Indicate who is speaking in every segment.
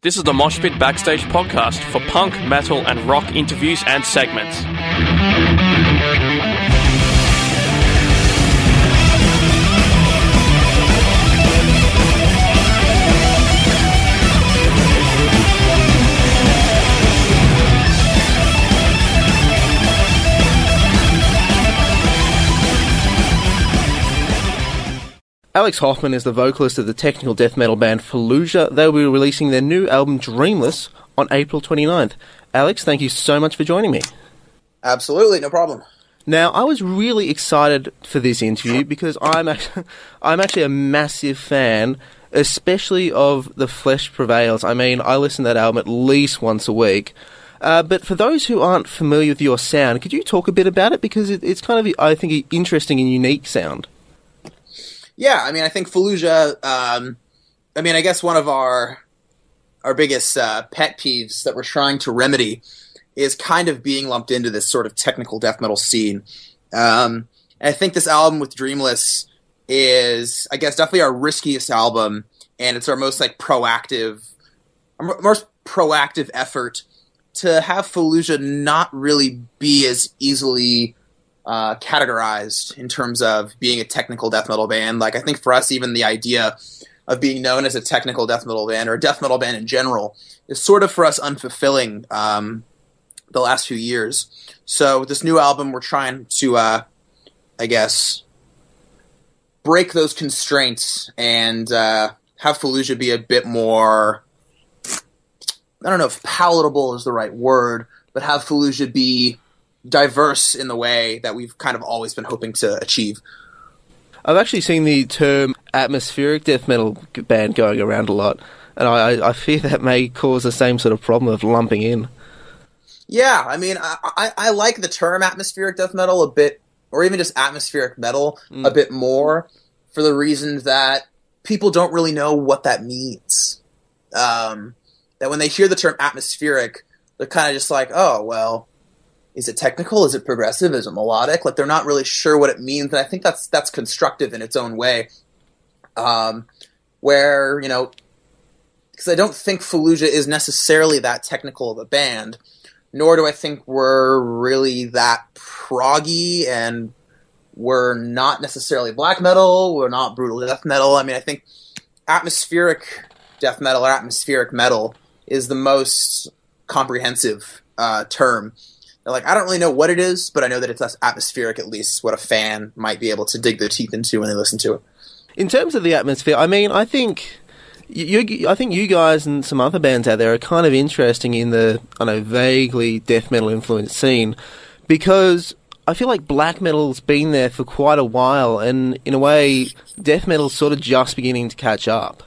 Speaker 1: This is the Mosh Pit Backstage podcast for punk, metal, and rock interviews and segments. Alex Hoffman is the vocalist of the technical death metal band Fallujah. They'll be releasing their new album Dreamless on April 29th. Alex, thank you so much for joining me.
Speaker 2: Absolutely, no problem.
Speaker 1: Now, I was really excited for this interview because I'm actually a massive fan, especially of The Flesh Prevails. I mean, I listen to that album at least once a week. But for those who aren't familiar with your sound, could you talk a bit about it? Because it's kind of, I think, an interesting and unique sound.
Speaker 2: Yeah, I mean, I think Fallujah, I guess one of our biggest pet peeves that we're trying to remedy is kind of being lumped into this sort of technical death metal scene. And I think this album with Dreamless is, I guess, definitely our riskiest album, and it's our most proactive effort to have Fallujah not really be as easily categorized in terms of being a technical death metal band. I think for us, even the idea of being known as a technical death metal band or a death metal band in general is sort of for us unfulfilling the last few years. So with this new album, we're trying to, I guess, break those constraints and have Fallujah be a bit more, I don't know if palatable is the right word, but have Fallujah be diverse in the way that we've kind of always been hoping to achieve.
Speaker 1: I've actually seen the term atmospheric death metal band going around a lot, and I fear that may cause the same sort of problem of lumping in.
Speaker 2: Yeah, I mean, I like the term atmospheric death metal a bit, or even just atmospheric metal a bit more, for the reason that people don't really know what that means. That when they hear the term atmospheric, they're kind of just like, oh, well, is it technical? Is it progressive? Is it melodic? They're not really sure what it means, and I think that's constructive in its own way. Where, because I don't think Fallujah is necessarily that technical of a band, nor do I think we're really that proggy, and we're not necessarily black metal, we're not brutal death metal. I mean, I think atmospheric death metal or atmospheric metal is the most comprehensive term. I don't really know what it is, but I know that it's less atmospheric, at least what a fan might be able to dig their teeth into when they listen to it.
Speaker 1: In terms of the atmosphere, I mean, I think you guys and some other bands out there are kind of interesting in the, vaguely death metal influenced scene, because I feel like black metal's been there for quite a while, and in a way, death metal's sort of just beginning to catch up.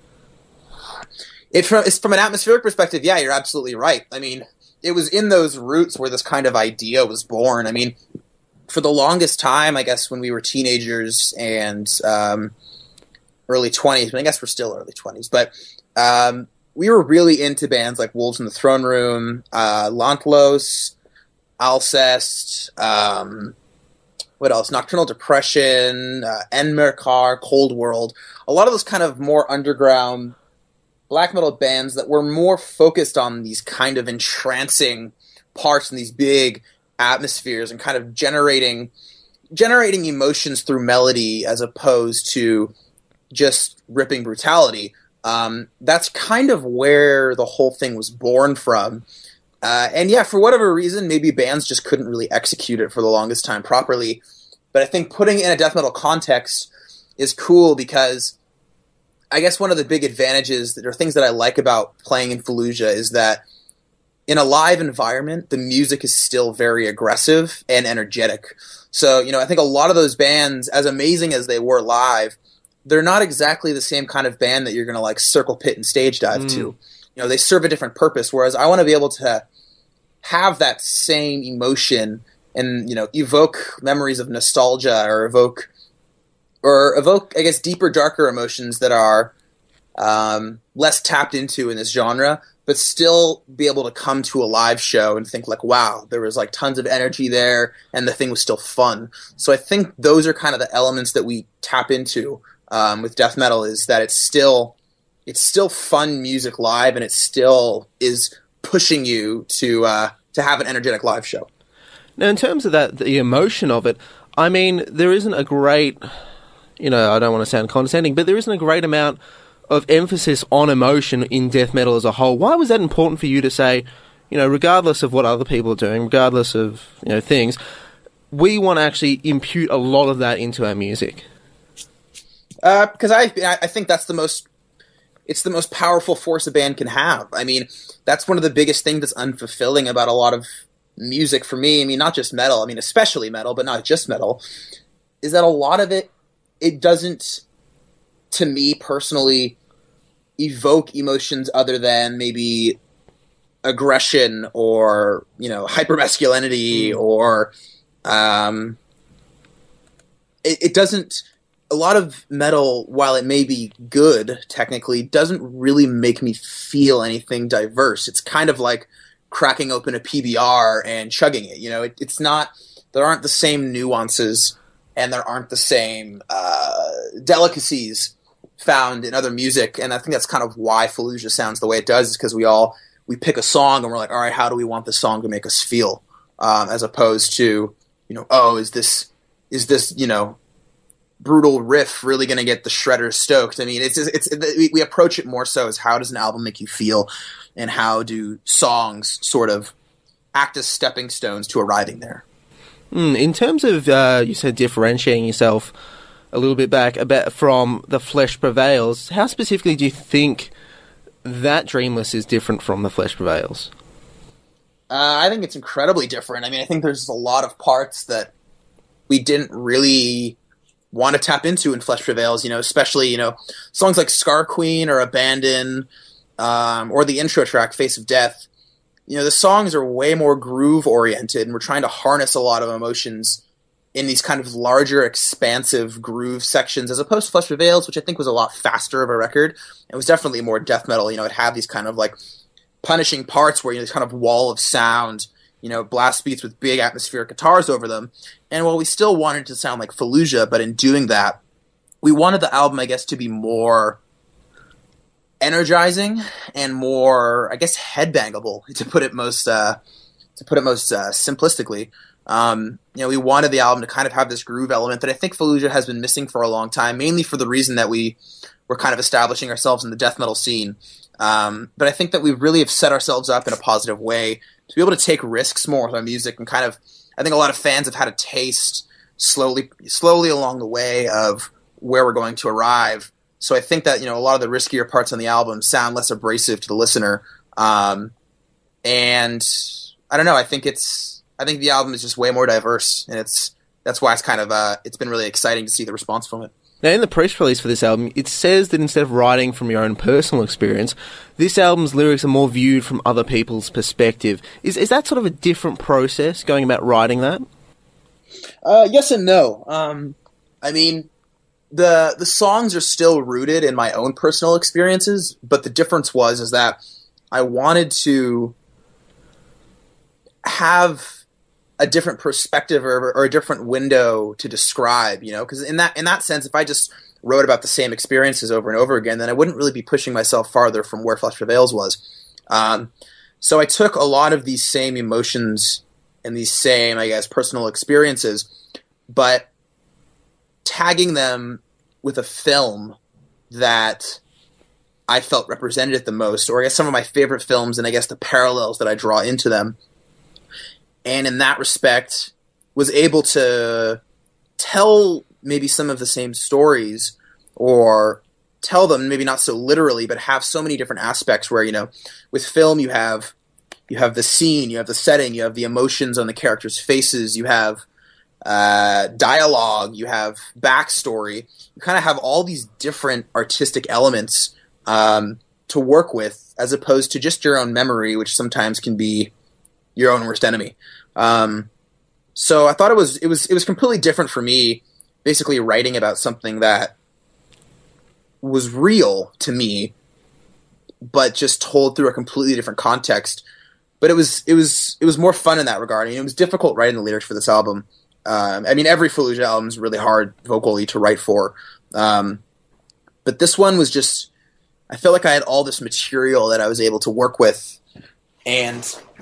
Speaker 2: It's from an atmospheric perspective, yeah, you're absolutely right. I mean, it was in those roots where this kind of idea was born. I mean, for the longest time, I guess when we were teenagers and early 20s, but I guess we're still early 20s, but we were really into bands like Wolves in the Throne Room, Lantlos, Alcest, what else? Nocturnal Depression, Enmerkar, Cold World. A lot of those kind of more underground black metal bands that were more focused on these kind of entrancing parts and these big atmospheres and kind of generating emotions through melody as opposed to just ripping brutality. That's kind of where the whole thing was born from. And yeah, for whatever reason, maybe bands just couldn't really execute it for the longest time properly. But I think putting it in a death metal context is cool because I guess one of the big advantages that are things that I like about playing in Fallujah is that in a live environment, the music is still very aggressive and energetic. So, I think a lot of those bands, as amazing as they were live, they're not exactly the same kind of band that you're going to circle pit and stage dive to. They serve a different purpose, whereas I want to be able to have that same emotion and, evoke memories of nostalgia or evoke, I guess, deeper, darker emotions that are less tapped into in this genre, but still be able to come to a live show and think wow, there was tons of energy there and the thing was still fun. So I think those are kind of the elements that we tap into with death metal, is that it's still it's still fun music live, and it still is pushing you to have an energetic live show.
Speaker 1: Now, in terms of that, the emotion of it, I mean, there isn't a great, I don't want to sound condescending, but there isn't a great amount of emphasis on emotion in death metal as a whole. Why was that important for you to say, regardless of what other people are doing, regardless of, things, we want to actually impute a lot of that into our music?
Speaker 2: Because I think that's the most powerful force a band can have. I mean, that's one of the biggest things that's unfulfilling about a lot of music for me. I mean, not just metal. I mean, especially metal, but not just metal. Is that a lot of it doesn't, to me personally, evoke emotions other than maybe aggression or hypermasculinity or it doesn't. A lot of metal, while it may be good technically, doesn't really make me feel anything diverse. It's kind of like cracking open a PBR and chugging it. It's not. There aren't the same nuances, and there aren't the same delicacies found in other music. And I think that's kind of why Fallujah sounds the way it does, is because we pick a song and we're like, all right, how do we want this song to make us feel? As opposed to, is this brutal riff really going to get the shredders stoked? I mean, we approach it more so as how does an album make you feel, and how do songs sort of act as stepping stones to arriving there.
Speaker 1: In terms of, you said differentiating yourself a little bit back from The Flesh Prevails, how specifically do you think that Dreamless is different from The Flesh Prevails?
Speaker 2: I think it's incredibly different. I mean, I think there's a lot of parts that we didn't really want to tap into in Flesh Prevails, especially, songs like Scar Queen or Abandon, or the intro track, Face of Death. The songs are way more groove-oriented, and we're trying to harness a lot of emotions in these kind of larger, expansive groove sections, as opposed to Flesh Prevails, which I think was a lot faster of a record. It was definitely more death metal. It had these kind of, like, punishing parts where, this kind of wall of sound, blast beats with big atmospheric guitars over them. And while we still wanted to sound like Fallujah, but in doing that, we wanted the album, I guess, to be more energizing and more, I guess, headbangable, to put it most simplistically. We wanted the album to kind of have this groove element that I think Fallujah has been missing for a long time, mainly for the reason that we were kind of establishing ourselves in the death metal scene. But I think that we really have set ourselves up in a positive way to be able to take risks more with our music, and kind of, I think a lot of fans have had a taste slowly along the way of where we're going to arrive. So I think that, a lot of the riskier parts on the album sound less abrasive to the listener. And I don't know, I think the album is just way more diverse, and that's why it's kind of, it's been really exciting to see the response from it.
Speaker 1: Now, in the press release for this album, it says that instead of writing from your own personal experience, this album's lyrics are more viewed from other people's perspective. Is that sort of a different process, going about writing that?
Speaker 2: Yes and no. I mean, the songs are still rooted in my own personal experiences, but the difference is that I wanted to have a different perspective or a different window to describe, because in that sense, if I just wrote about the same experiences over and over again, then I wouldn't really be pushing myself farther from where Flesh Prevails was. So I took a lot of these same emotions and these same, I guess, personal experiences, but tagging them with a film that I felt represented it the most, or I guess some of my favorite films, and I guess the parallels that I draw into them. And in that respect, was able to tell maybe some of the same stories, or tell them maybe not so literally, but have so many different aspects where, with film you have the scene, you have the setting, you have the emotions on the characters' faces, you have dialogue, you have backstory. You kind of have all these different artistic elements to work with, as opposed to just your own memory, which sometimes can be your own worst enemy. So I thought it was completely different for me, basically writing about something that was real to me, but just told through a completely different context. But it was more fun in that regard. I mean, it was difficult writing the lyrics for this album. I mean, every Fallujah album is really hard vocally to write for. But this one was just, I felt like I had all this material that I was able to work with, and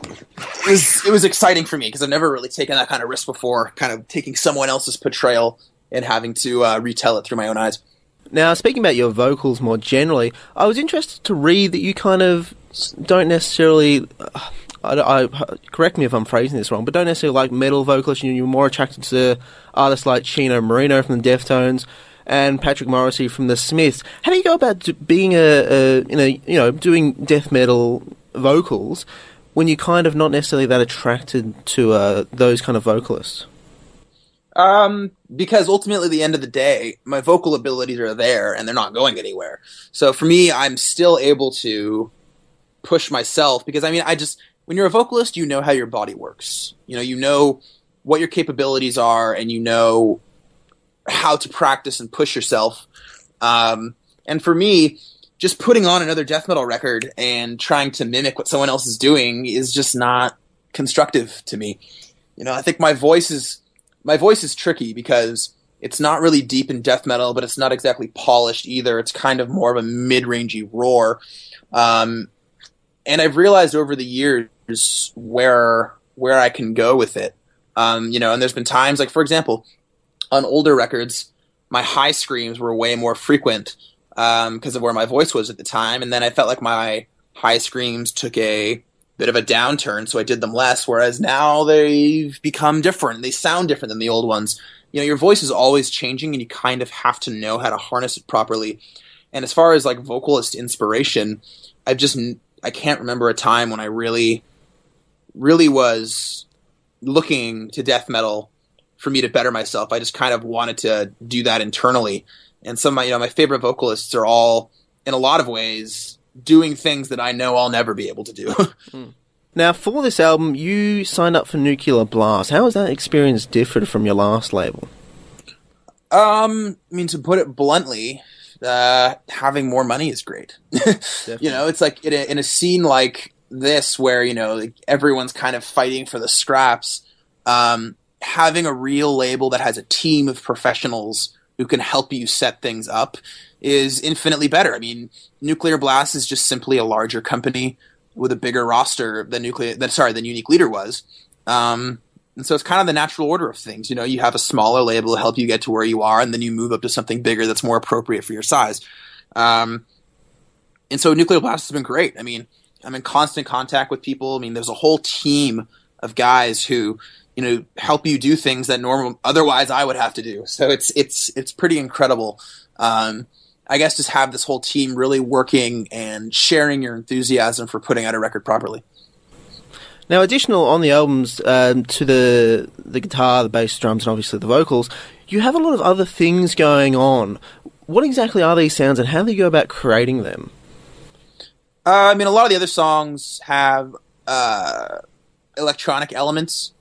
Speaker 2: it was exciting for me because I've never really taken that kind of risk before, kind of taking someone else's portrayal and having to retell it through my own eyes.
Speaker 1: Now, speaking about your vocals more generally, I was interested to read that you kind of don't necessarily... correct me if I'm phrasing this wrong, but don't necessarily like metal vocalists. You're more attracted to artists like Chino Moreno from the Deftones and Patrick Morrissey from the Smiths. How do you go about being doing death metal vocals when you're kind of not necessarily that attracted to those kind of vocalists?
Speaker 2: Because ultimately at the end of the day, my vocal abilities are there and they're not going anywhere. So for me, I'm still able to push myself because, I mean, when you're a vocalist, you know how your body works. You know what your capabilities are and you know how to practice and push yourself. And for me, just putting on another death metal record and trying to mimic what someone else is doing is just not constructive to me. I think my voice is tricky because it's not really deep in death metal, but it's not exactly polished either. It's kind of more of a mid-rangey roar. And I've realized over the years where I can go with it. And there's been times, like, for example, on older records, my high screams were way more frequent because of where my voice was at the time. And then I felt like my high screams took a bit of a downturn, so I did them less, whereas now they've become different. They sound different than the old ones. Your voice is always changing, and you kind of have to know how to harness it properly. And as far as, like, vocalist inspiration, I can't remember a time when I really, really was looking to death metal for me to better myself. I just kind of wanted to do that internally. And some of my favorite vocalists are all, in a lot of ways, doing things that I know I'll never be able to do.
Speaker 1: Now, for this album, you signed up for Nuclear Blast. How has that experience differed from your last label?
Speaker 2: To put it bluntly, having more money is great. It's like in a scene like this where, like everyone's kind of fighting for the scraps, having a real label that has a team of professionals who can help you set things up is infinitely better. I mean, Nuclear Blast is just simply a larger company with a bigger roster than Unique Leader was. And so it's kind of the natural order of things. You have a smaller label to help you get to where you are, and then you move up to something bigger that's more appropriate for your size. And so Nuclear Blast has been great. I mean, I'm in constant contact with people. I mean, there's a whole team of guys who, help you do things that otherwise I would have to do. So it's pretty incredible. I guess just have this whole team really working and sharing your enthusiasm for putting out a record properly.
Speaker 1: Now, additional on the albums to the guitar, the bass, drums, and obviously the vocals, you have a lot of other things going on. What exactly are these sounds, and how do you go about creating them?
Speaker 2: A lot of the other songs have electronic elements,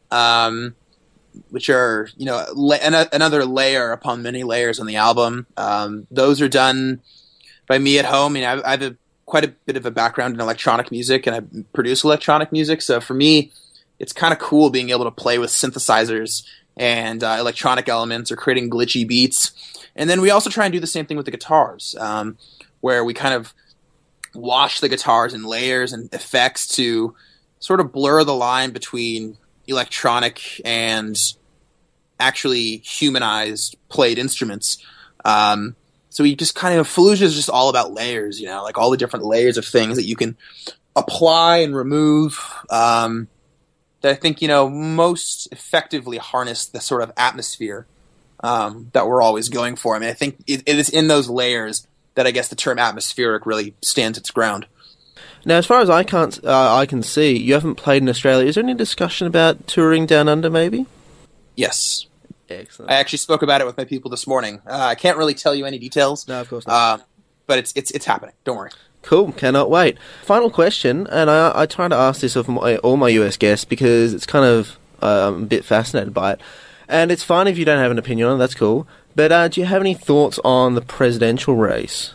Speaker 2: which are, another layer upon many layers on the album. Those are done by me at home. I have quite a bit of a background in electronic music, and I produce electronic music. So for me, it's kind of cool being able to play with synthesizers and electronic elements or creating glitchy beats. And then we also try and do the same thing with the guitars, where we kind of wash the guitars in layers and effects to sort of blur the line between electronic and actually humanized played instruments. So we just kind of, Fallujah is just all about layers, like all the different layers of things that you can apply and remove, that I think, most effectively harness the sort of atmosphere that we're always going for. I mean, I think it is in those layers that I guess the term atmospheric really stands its ground.
Speaker 1: Now, as far as I can see, you haven't played in Australia. Is there any discussion about touring down under, maybe?
Speaker 2: Yes.
Speaker 1: Excellent.
Speaker 2: I actually spoke about it with my people this morning. I can't really tell you any details.
Speaker 1: No, of course not.
Speaker 2: But it's happening. Don't worry.
Speaker 1: Cool. Cannot wait. Final question, and I try to ask this of all my US guests because it's kind of I'm a bit fascinated by it. And it's fine if you don't have an opinion on it. That's cool. But do you have any thoughts on the presidential race?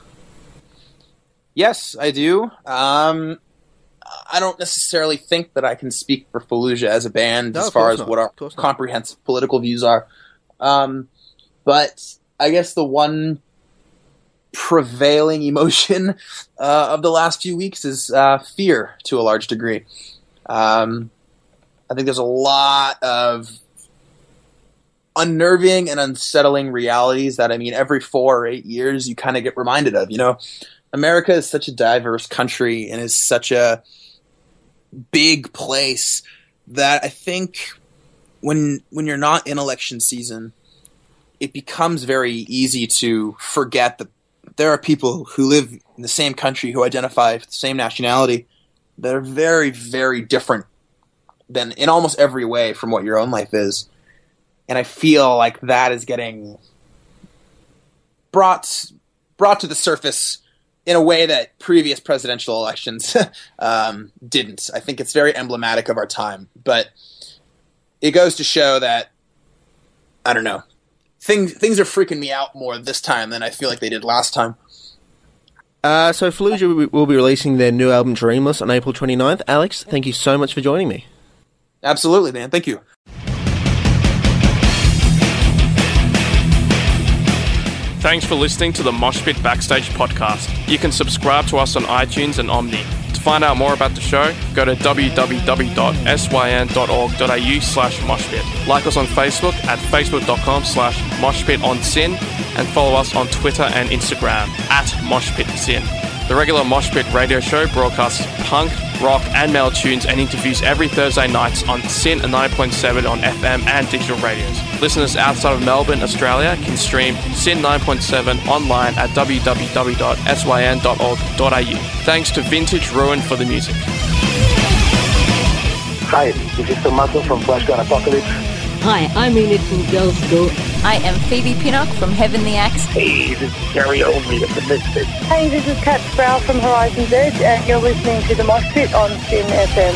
Speaker 2: Yes, I do. I don't necessarily think that I can speak for Fallujah as a band as far as what our comprehensive political views are. But I guess the one prevailing emotion of the last few weeks is fear to a large degree. I think there's a lot of unnerving and unsettling realities that, I mean, every 4 or 8 years you kind of get reminded of. You know, America is such a diverse country and is such a big place that I think when you're not in election season, it becomes very easy to forget that there are people who live in the same country, who identify with the same nationality, that are very, very different than in almost every way from what your own life is. And I feel like that is getting brought to the surface in a way that previous presidential elections didn't. I think it's very emblematic of our time. But it goes to show that, I don't know, things are freaking me out more this time than I feel like they did last time.
Speaker 1: So Fallujah will be releasing their new album Dreamless on April 29th. Alex, thank you so much for joining me.
Speaker 2: Absolutely, man. Thank you.
Speaker 3: Thanks for listening to the Moshpit Backstage podcast. You can subscribe to us on iTunes and Omni. To find out more about the show, go to www.syn.org.au/moshpit. Like us on Facebook at facebook.com/moshpitonsin and follow us on Twitter and Instagram at moshpitsin. The regular Moshpit radio show broadcasts punk, rock and metal tunes and interviews every Thursday nights on SYN 9.7 on FM and digital radios. Listeners outside of Melbourne, Australia can stream SYN 9.7 online at www.syn.org.au. Thanks to Vintage Ruin for the music.
Speaker 4: Hi, this is Tommaso from Flash God Apocalypse.
Speaker 5: Hi, I'm Enid from Girls School.
Speaker 6: I am Phoebe Pinnock from Heavenly Axe.
Speaker 4: Hey, this is Gary Oldley of the Misfits.
Speaker 7: Hey, this is Kat Sproul from Horizon's Edge, and you're listening to The Mosh Pit on SYN FM.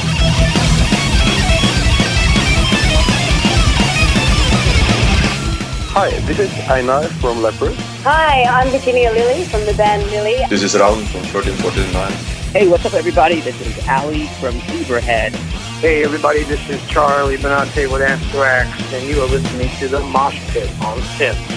Speaker 4: Hi, this is Einar from Leopard.
Speaker 7: Hi, I'm Virginia Lilly from the band Lily.
Speaker 8: This is Raul from 1349.
Speaker 9: Hey, what's up, everybody? This is Ali from Zebrahead.
Speaker 10: Hey, everybody, this is Charlie Benante with Anthrax, and you are listening to The Mosh Pit on SYN.